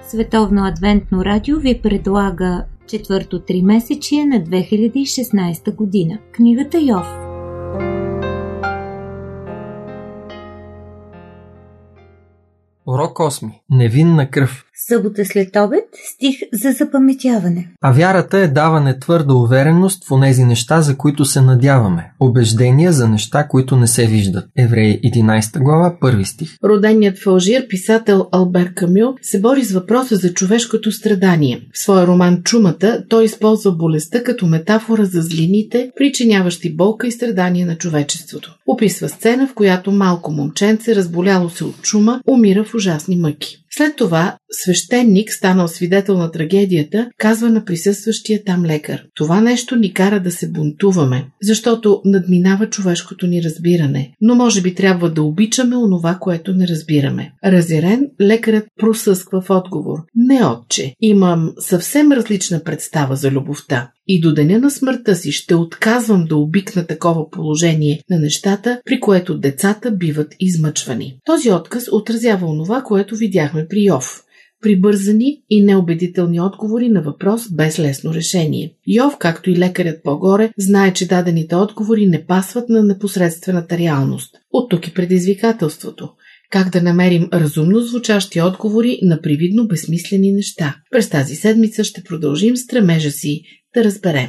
Световно адвентно радио ви предлага четвърто тримесечие на 2016 година. Книгата Йов. Урок 8. Невинна кръв. Събота след обед, стих за запаметяване. А вярата е даване твърда увереност в онези неща, за които се надяваме. Убеждения за неща, които не се виждат. Евреи 11 глава, 1 стих. Роденият в Алжир писател Албер Камю се бори с въпроса за човешкото страдание. В своя роман «Чумата» той използва болестта като метафора за злините, причиняващи болка и страдание на човечеството. Описва сцена, в която малко момченце, разболяло се от чума, умира в ужасни мъки. След това свещеник, станал свидетел на трагедията, казва на присъстващия там лекар: това нещо ни кара да се бунтуваме, защото надминава човешкото ни разбиране, но може би трябва да обичаме онова, което не разбираме. Разярен, лекарът просъсква в отговор: не, отче, имам съвсем различна представа за любовта. И до деня на смъртта си ще отказвам да обикна такова положение на нещата, при което децата биват измъчвани. Този отказ отразява онова, което видяхме при Йов. Прибързани и неубедителни отговори на въпрос без лесно решение. Йов, както и лекарят по-горе, знае, че дадените отговори не пасват на непосредствената реалност. От тук и предизвикателството. Как да намерим разумно звучащи отговори на привидно безсмислени неща? През тази седмица ще продължим стремежа си да разберем.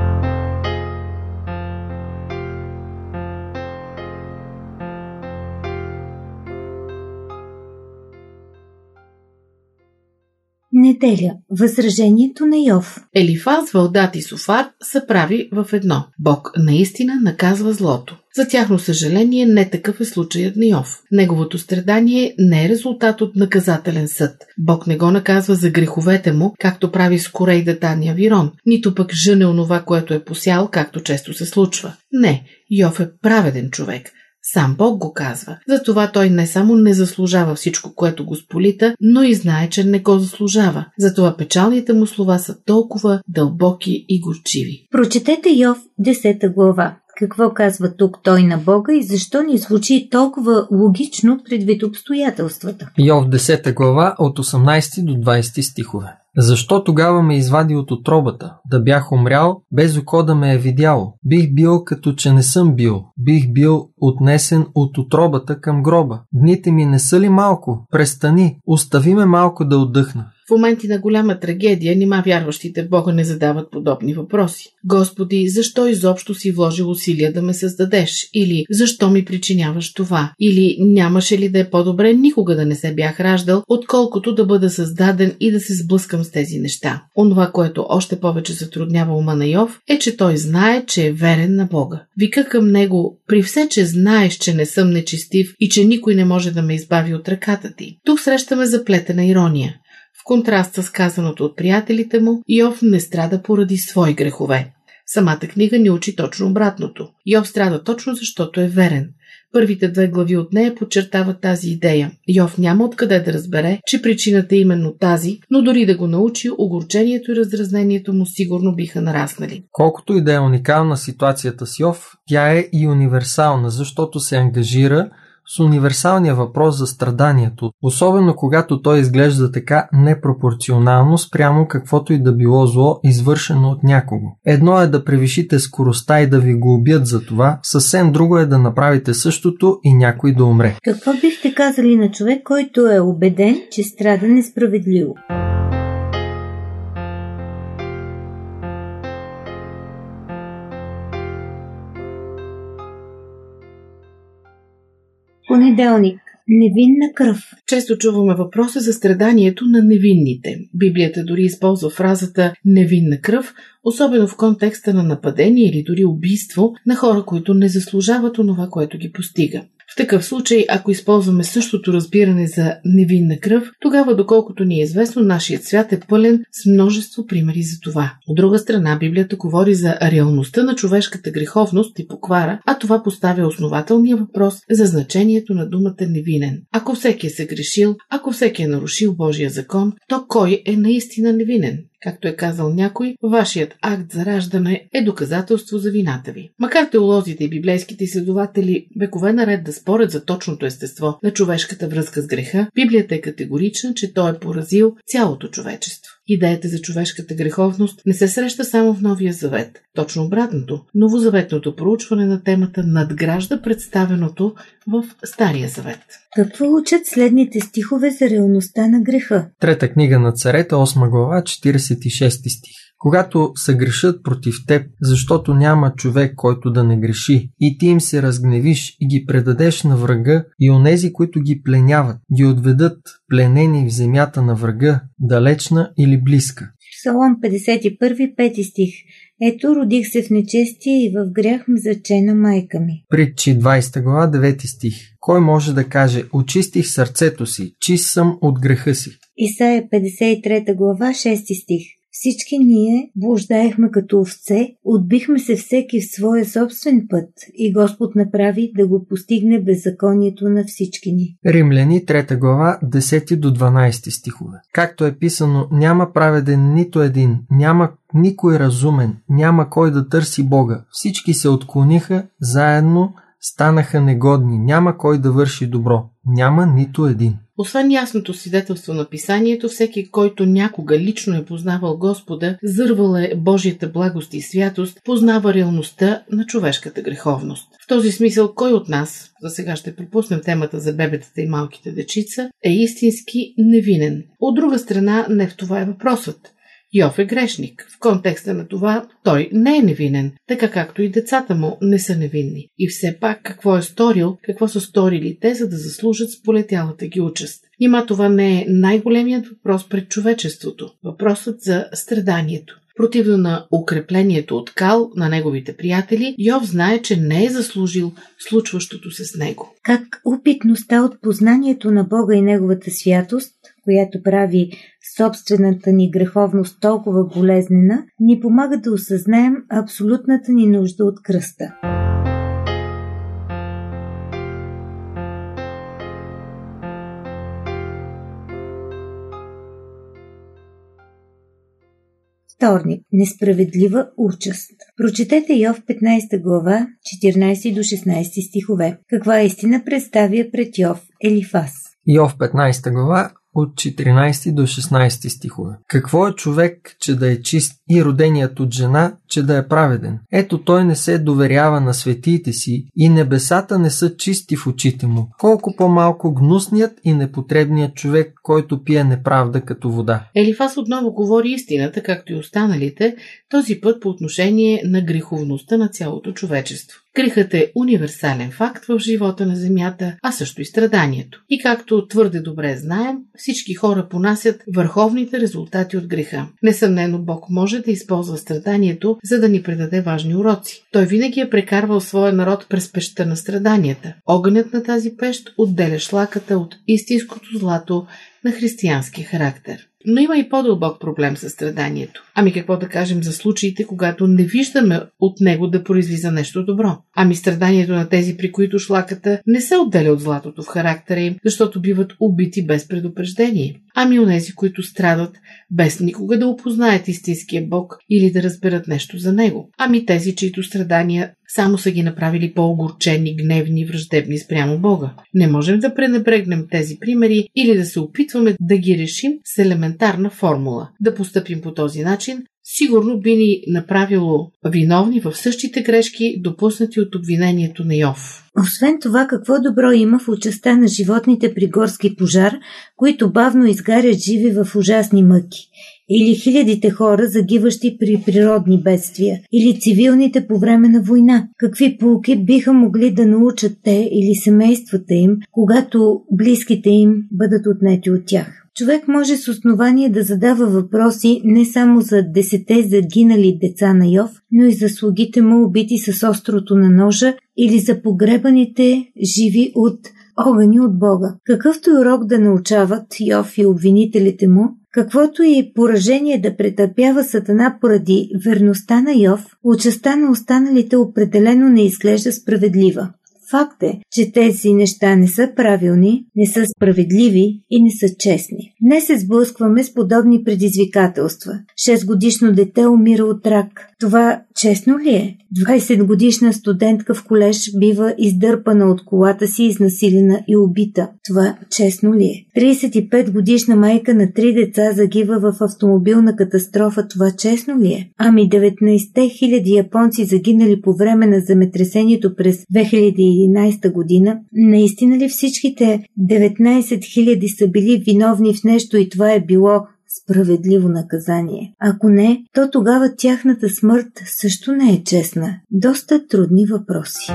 Неделя. Възражението на Йов. Елифаз, Валдат и Софар са прави в едно. Бог наистина наказва злото. За тяхно съжаление, не такъв е случаят на Йов. Неговото страдание не е резултат от наказателен съд. Бог не го наказва за греховете му, както прави с Корей, Датан и Авирон, нито пък жъне онова, което е посял, както често се случва. Не, Йов е праведен човек. Сам Бог го казва. Затова той не само не заслужава всичко, което го сполита, но и знае, че не го заслужава. Затова печалните му слова са толкова дълбоки и горчиви. Прочетете Йов 10 глава. Какво казва тук той на Бога и защо ни звучи толкова логично предвид обстоятелствата? Йов 10 глава от 18 до 20 стихове. Защо тогава ме извади от утробата? Да бях умрял, без око да ме е видяло. Бих бил като че не съм бил. Бих бил отнесен от утробата към гроба. Дните ми не са ли малко? Престани, остави ме малко да отдъхна. В моменти на голяма трагедия нима вярващите в Бога не задават подобни въпроси. Господи, защо изобщо си вложил усилия да ме създадеш? Или защо ми причиняваш това? Или нямаше ли да е по-добре никога да не се бях раждал, отколкото да бъда създаден и да се сблъскам с тези неща? Онова, което още повече затруднява ума на Йов, е, че той знае, че е верен на Бога. Вика към него: при все, че знаеш, че не съм нечестив и че никой не може да ме избави от ръката ти. Тук срещаме заплетена ирония. В контраст с казаното от приятелите му, Йов не страда поради свои грехове. Самата книга ни учи точно обратното. Йов страда точно защото е верен. Първите 2 глави от нея подчертават тази идея. Йов няма откъде да разбере, че причината е именно тази, но дори да го научи, огорчението и раздразнението му сигурно биха нараснали. Колкото и да е уникална ситуацията с Йов, тя е и универсална, защото се ангажира с универсалния въпрос за страданието, особено когато той изглежда така непропорционално спрямо каквото и да било зло, извършено от някого. Едно е да превишите скоростта и да ви го убият за това, съвсем друго е да направите същото и някой да умре. Какво бихте казали на човек, който е убеден, че страда несправедливо? Понеделник. Невинна кръв. Често чуваме въпроса за страданието на невинните. Библията дори използва фразата невинна кръв, особено в контекста на нападение или дори убийство на хора, които не заслужават онова, което ги постига. В такъв случай, ако използваме същото разбиране за невинна кръв, тогава, доколкото ни е известно, нашият свят е пълен с множество примери за това. От друга страна, Библията говори за реалността на човешката греховност и поквара, а това поставя основателния въпрос за значението на думата невинен. Ако всеки е съгрешил, ако всеки е нарушил Божия закон, то кой е наистина невинен? Както е казал някой, вашият акт за раждане е доказателство за вината ви. Макар теолозите и библейските изследователи векове наред да спорят за точното естество на човешката връзка с греха, Библията е категорична, че той е поразил цялото човечество. Идеята за човешката греховност не се среща само в Новия завет. Точно обратното, новозаветното проучване на темата надгражда представеното в Стария завет. Какво учат следните стихове за реалността на греха? Трета книга на Царете, 8 глава, 46 стих. Когато съгрешат против теб, защото няма човек, който да не греши, и ти им се разгневиш и ги предадеш на врага, и онези, които ги пленяват, ги отведат пленени в земята на врага, далечна или близка. Псалом 51, 5 стих. Ето, родих се в нечестие и в грях ме зачена майка ми. Притчи 20 глава, 9 стих. Кой може да каже, очистих сърцето си, чист съм от греха си? Исаия 53 глава, 6 стих. Всички ние блуждаехме като овце, отбихме се всеки в своя собствен път и Господ направи да го постигне беззаконието на всички ни. Римляни 3 глава 10 до 12 стихове. Както е писано, няма праведен нито един, няма никой разумен, няма кой да търси Бога. Всички се отклониха, заедно станаха негодни, няма кой да върши добро, няма нито един. Освен ясното свидетелство на писанието, всеки, който някога лично е познавал Господа, зървал е Божията благост и святост, познава реалността на човешката греховност. В този смисъл, кой от нас, за сега ще пропуснем темата за бебетата и малките дечица, е истински невинен? От друга страна, не в това е въпросът. Йов е грешник. В контекста на това той не е невинен, така както и децата му не са невинни. И все пак какво е сторил, какво са сторили те, за да заслужат сполетялата ги участ. Нима това не е най-големият въпрос пред човечеството. Въпросът за страданието. Противно на укреплението от кал на неговите приятели, Йов знае, че не е заслужил случващото се с него. Как опитността от познанието на Бога и неговата святост, която прави собствената ни греховност толкова болезнена, ни помага да осъзнаем абсолютната ни нужда от кръста. Вторник. Несправедлива участ. Прочетете Йов 15 глава, 14 до 16 стихове. Каква истина представя пред Йов Елифаз? Йов 15 глава от 14 до 16 стихове. Какво е човек, че да е чист, и роденият от жена, че да е праведен? Ето той не се доверява на светиите си и небесата не са чисти в очите му. Колко по-малко гнусният и непотребният човек, който пие неправда като вода. Елифаз отново говори истината, както и останалите, този път по отношение на греховността на цялото човечество. Грехът е универсален факт в живота на земята, а също и страданието. И както твърде добре знаем, всички хора понасят върховните резултати от греха. Несъмнено Бог може да използва страданието, за да ни предаде важни уроци. Той винаги е прекарвал своя народ през пещта на страданията. Огънят на тази пещ отделя шлаката от истинското злато на християнския характер. Но има и по-дълбок проблем със страданието. Ами какво да кажем за случаите, когато не виждаме от него да произлиза нещо добро? Ами страданието на тези, при които шлаката не се отделя от златото в характера им, защото биват убити без предупреждение. Ами онези, които страдат без никога да опознаят истинския Бог или да разберат нещо за него. Ами тези, чието страдания само са ги направили по-огорчени, гневни, враждебни спрямо Бога. Не можем да пренебрегнем тези примери или да се опитваме да ги решим с елементарна формула. Да постъпим по този начин сигурно би ни направило виновни в същите грешки, допуснати от обвинението на Йов. Освен това, какво добро има в участта на животните при горски пожар, които бавно изгарят живи в ужасни мъки? Или хилядите хора, загиващи при природни бедствия, или цивилните по време на война. Какви поуки биха могли да научат те или семействата им, когато близките им бъдат отнети от тях? Човек може с основание да задава въпроси не само за 10 загинали деца на Йов, но и за слугите му убити с острото на ножа или за погребаните живи от огъни от Бога. Какъвто и урок да научават Йов и обвинителите му, каквото и поражение да претърпява Сатана поради верността на Йов, участта на останалите определено не изглежда справедлива. Факт е, че тези неща не са правилни, не са справедливи и не са честни. Днес се сблъскваме с подобни предизвикателства. 6-годишно дете умира от рак. Това честно ли е? 20-годишна студентка в колеж бива издърпана от колата си, изнасилена и убита. Това честно ли е? 35-годишна майка на 3 деца загива в автомобилна катастрофа. Това честно ли е? Ами 19 000 японци загинали по време на земетресението през 2011 година, наистина ли всичките 19 000 са били виновни в нещо и това е било справедливо наказание? Ако не, то тогава тяхната смърт също не е честна. Доста трудни въпроси.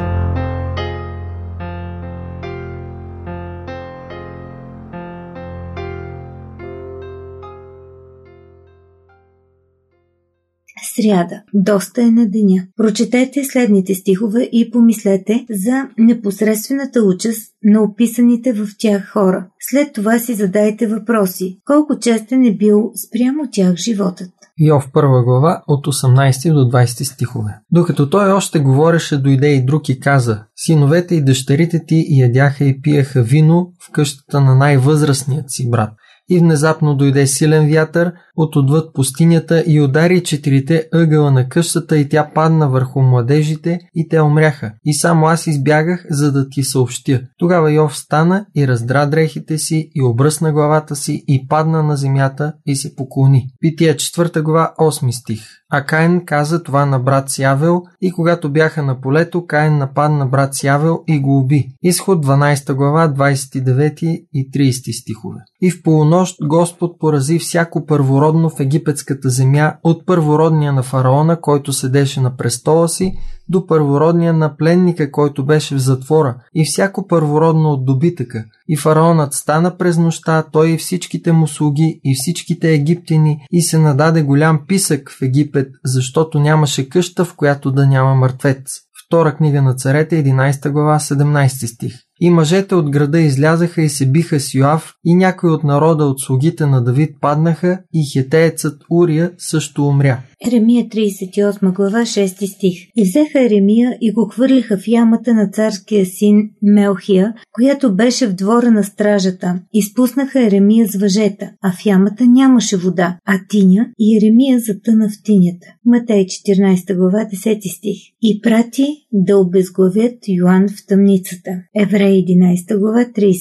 Сряда. Доста е на деня. Прочетете следните стихове и помислете за непосредствената участ на описаните в тях хора. След това си задайте въпроси. Колко честен е бил спрямо тях животът? Йов 1 глава от 18 до 20 стихове. Докато той още говореше, дойде и друг и каза: синовете и дъщерите ти ядяха и пиеха вино в къщата на най-възрастният си брат. И внезапно дойде силен вятър отвъд пустинята и удари 4 ъгъла на къщата и тя падна върху младежите и те умряха. И само аз избягах, за да ти съобщя. Тогава Йов стана и раздра дрехите си и обръсна главата си и падна на земята и се поклони. Битие 4 глава 8 стих. А Каин каза това на брат си Авел и когато бяха на полето, Каин нападна брат си Авел и го уби. Изход 12 глава 29 и 30 стихове. И в полунощ Господ порази всяко първородно в египетската земя, от първородния на фараона, който седеше на престола си, до първородния на пленника, който беше в затвора, и всяко първородно от добитъка. И фараонът стана през нощта, той и всичките му слуги, и всичките египтяни, и се нададе голям писък в Египет, защото нямаше къща, в която да няма мъртвец. Втора книга на царете, 11 глава, 17 стих. И мъжете от града излязаха и се биха с Йоав, и някои от народа от слугите на Давид паднаха, и хетеецът Урия също умря. Еремия 38 глава 6 стих. И взеха Еремия и го хвърлиха в ямата на царския син Мелхия, която беше в двора на стражата. Изпуснаха Еремия с въжета, а в ямата нямаше вода, а тиня, и Еремия затъна в тинята. Матей 14 глава 10 стих. И прати да обезглавят Йоан в тъмницата. Евреи 11 глава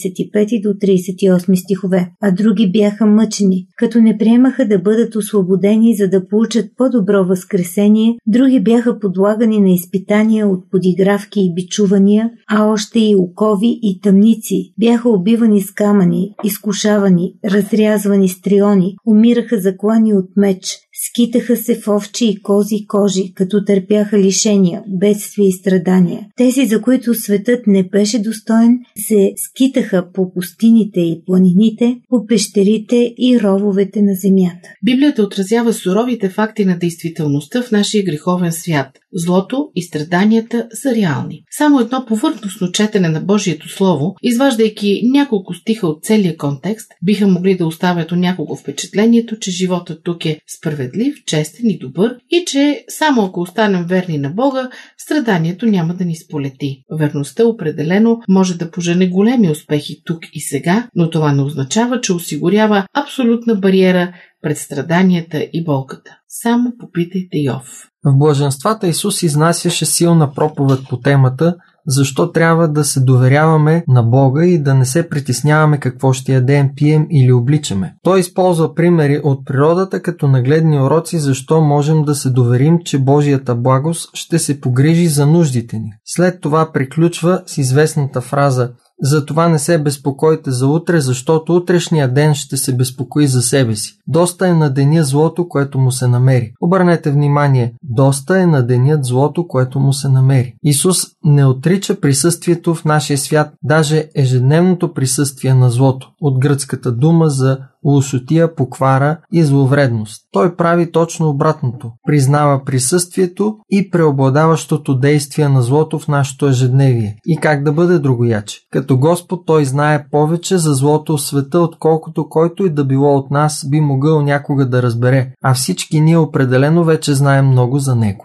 35 до 38 стихове. А други бяха мъчени, като не приемаха да бъдат освободени, за да получат по-добро възкресение, други бяха подлагани на изпитания от подигравки и бичувания, а още и окови и тъмници. Бяха убивани с камъни, изкушавани, разрязвани с триони, умираха заклани от меч, скитаха се в овчи и кози кожи, като търпяха лишения, бедствия и страдания. Тези, за които светът не беше достоен, се скитаха по пустините и планините, по пещерите и рововете на земята. Библията отразява суровите факти на действителността в нашия греховен свят. Злото и страданията са реални. Само едно повърхностно четене на Божието Слово, изваждайки няколко стиха от целия контекст, биха могли да оставят у някого впечатлението, че животът тук е справедлив, честен и добър и че само ако останем верни на Бога, страданието няма да ни сполети. Верността определено може да пожене големи успехи тук и сега, но това не означава, че осигурява абсолютна бариера пред страданията и болката. Само попитайте Йов. В блаженствата Исус изнасяше силна проповед по темата, защо трябва да се доверяваме на Бога и да не се притесняваме какво ще ядем, пием или обличаме. Той използва примери от природата като нагледни уроци, защо можем да се доверим, че Божията благост ще се погрижи за нуждите ни. След това приключва с известната фраза: затова не се безпокойте за утре, защото утрешния ден ще се безпокои за себе си. Доста е на деня злото, което му се намери. Обърнете внимание, доста е на денят злото, което му се намери. Исус не отрича присъствието в нашия свят, даже ежедневното присъствие на злото, от гръцката дума за лошотия, поквара и зловредност. Той прави точно обратното. Признава присъствието и преобладаващото действие на злото в нашето ежедневие. И как да бъде другояче? Като Господ той знае повече за злото в света, отколкото който и да било от нас би могъл някога да разбере, а всички ние определено вече знаем много за него.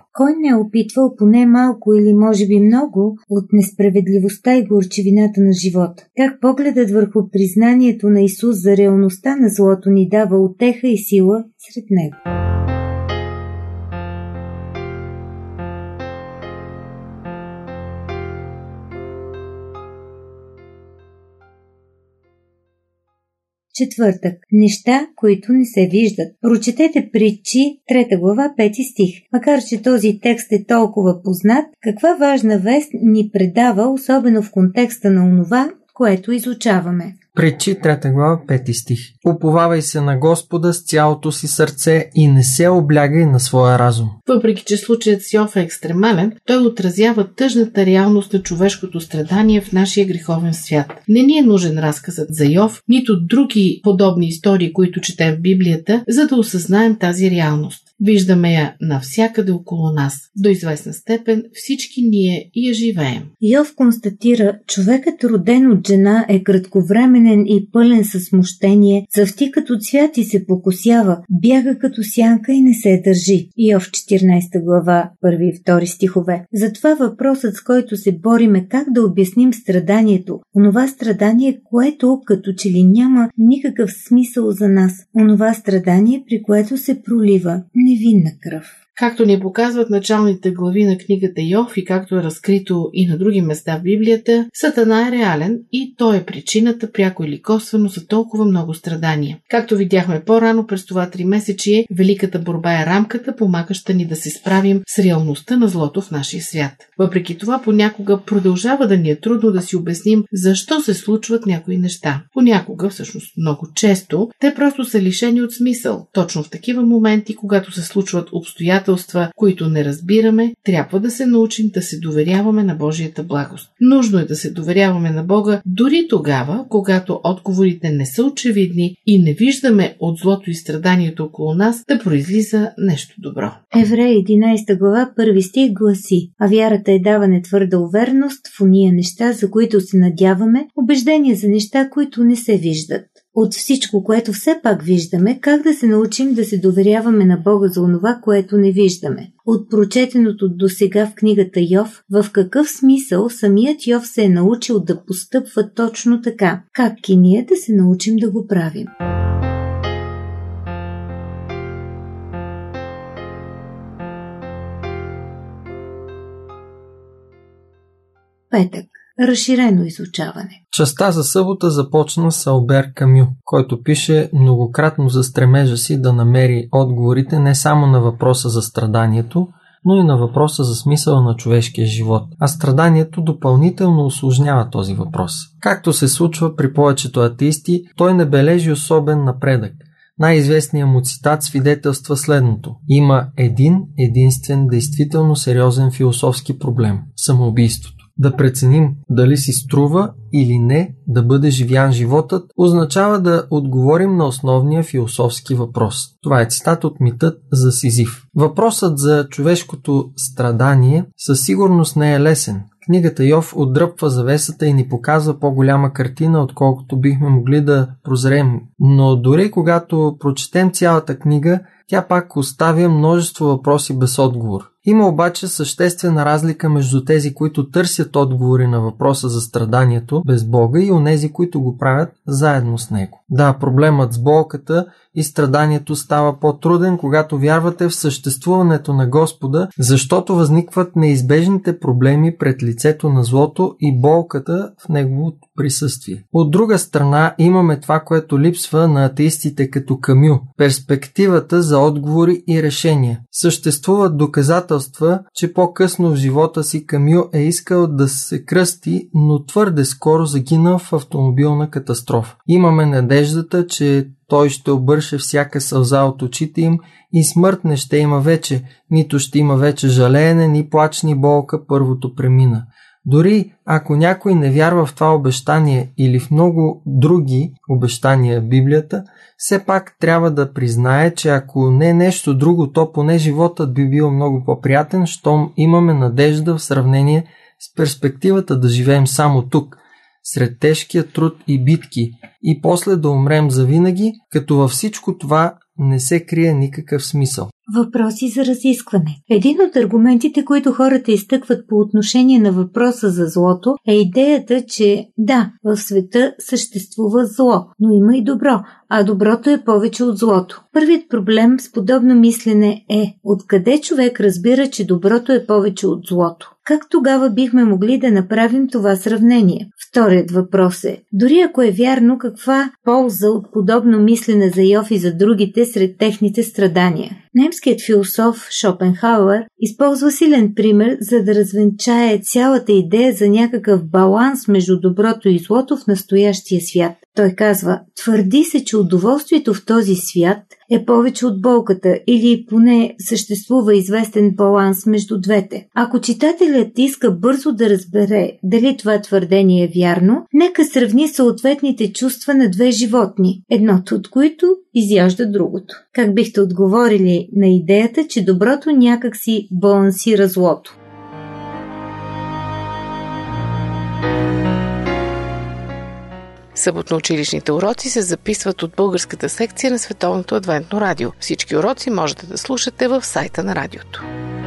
Кой не е опитвал поне малко или може би много от несправедливостта и горчивината на живота? Как погледът върху признанието на Исус за реалността на злото ни дава утеха и сила сред него? Четвъртък. Неща, които не се виждат. Прочетете Притчи, 3 глава, 5 стих. Макар че този текст е толкова познат, каква важна вест ни предава, особено в контекста на онова, което изучаваме. Притчи, 3 глава, 5 стих. Уповавай се на Господа с цялото си сърце и не се облягай на своя разум. Въпреки че случаят с Йов е екстремален, той отразява тъжната реалност на човешкото страдание в нашия греховен свят. Не ни е нужен разказът за Йов, нито други подобни истории, които четем в Библията, за да осъзнаем тази реалност. Виждаме я навсякъде около нас. До известна степен всички ние я живеем. Йов констатира, човекът роден от жена е кратковременен и пълен със смущение, цъфти като цвят и се покосява, бяга като сянка и не се държи. Йов 14 глава, 1 и 2 стихове. Затова въпросът, с който се борим, е как да обясним страданието. Онова страдание, което като че ли няма никакъв смисъл за нас. Онова страдание, при което се пролива невинна кръв. Както ни показват началните глави на книгата Йов и както е разкрито и на други места в Библията, Сатана е реален и той е причината, пряко или косвено, за толкова много страдания. Както видяхме по-рано през това 3-месечие, великата борба е рамката, помагаща ни да се справим с реалността на злото в нашия свят. Въпреки това, понякога продължава да ни е трудно да си обясним защо се случват някои неща. Понякога, всъщност много често, те просто са лишени от смисъл. Точно в такива моменти, когато се случват обстоятелства, които не разбираме, трябва да се научим да се доверяваме на Божията благост. Нужно е да се доверяваме на Бога дори тогава, когато отговорите не са очевидни и не виждаме от злото и страданието около нас да произлиза нещо добро. Евреи 11 глава 1 стих гласи: а вярата е даване твърда увереност в ония неща, за които се надяваме, убеждение за неща, които не се виждат. От всичко, което все пак виждаме, как да се научим да се доверяваме на Бога за онова, което не виждаме? От прочетеното досега в книгата Йов, в какъв смисъл самият Йов се е научил да постъпва точно така? Как и ние да се научим да го правим? Петък. Разширено изучаване. Частта за събота започна с Албер Камю, който пише многократно за стремежа си да намери отговорите не само на въпроса за страданието, но и на въпроса за смисъла на човешкия живот. А страданието допълнително усложнява този въпрос. Както се случва при повечето атеисти, той не бележи особен напредък. Най-известният му цитат свидетелства следното: има единствен, действително сериозен философски проблем – самоубийството. Да преценим дали си струва или не да бъде живян животът, означава да отговорим на основния философски въпрос. Това е цитат от митът за Сизиф. Въпросът за човешкото страдание със сигурност не е лесен. Книгата Йов отдръпва завесата и ни показва по-голяма картина, отколкото бихме могли да прозрем. Но дори когато прочетем цялата книга, тя пак оставя множество въпроси без отговор. Има обаче съществена разлика между тези, които търсят отговори на въпроса за страданието без Бога и онези, които го правят заедно с Него. Да, проблемът с болката и страданието става по-труден, когато вярвате в съществуването на Господа, защото възникват неизбежните проблеми пред лицето на злото и болката в Неговото присъствие. От друга страна имаме това, което липсва на атеистите като Камю – перспективата за отговори и решения. Съществуват доказателства, че по-късно в живота си Камю е искал да се кръсти, но твърде скоро загинал в автомобилна катастрофа. Имаме надеждата, че той ще обърше всяка сълза от очите им и смърт не ще има вече, нито ще има вече жалеене, ни плач, ни болка, първото премина. Дори ако някой не вярва в това обещание или в много други обещания в Библията, все пак трябва да признае, че ако не нещо друго, то поне животът би бил много по-приятен, щом имаме надежда в сравнение с перспективата да живеем само тук, сред тежкия труд и битки, и после да умрем завинаги, като във всичко това не се крие никакъв смисъл. Въпроси за разискване. Един от аргументите, които хората изтъкват по отношение на въпроса за злото, е идеята, че да, в света съществува зло, но има и добро, а доброто е повече от злото. Първият проблем с подобно мислене е откъде човек разбира, че доброто е повече от злото. Как тогава бихме могли да направим това сравнение? Вторият въпрос е, дори ако е вярно, каква полза от подобно мислене за Йов и за другите сред техните страдания? Немският философ Шопенхауер използва силен пример, за да развенчае цялата идея за някакъв баланс между доброто и злото в настоящия свят. Той казва, твърди се, че удоволствието в този свят е повече от болката или поне съществува известен баланс между двете. Ако читателят иска бързо да разбере дали това твърдение е вярно, нека сравни съответните чувства на две животни, едното от които изяжда другото. Как бихте отговорили на идеята, че доброто някак си балансира злото? Съботно-училищните уроци се записват от българската секция на Световното адвентно радио. Всички уроци можете да слушате в сайта на радиото.